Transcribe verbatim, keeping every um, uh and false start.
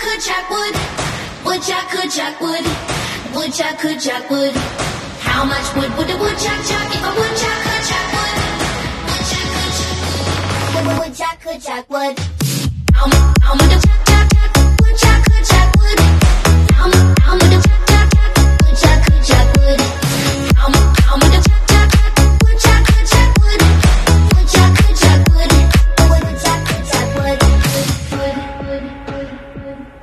could jack wood. Woodchuck could jack wood. Woodchuck could jack wood. How much wood would a woodchuck chuck if a woodchuck could jack wood? Woodchuck could jack wood. Woodchuck could jack wood. How much? How much?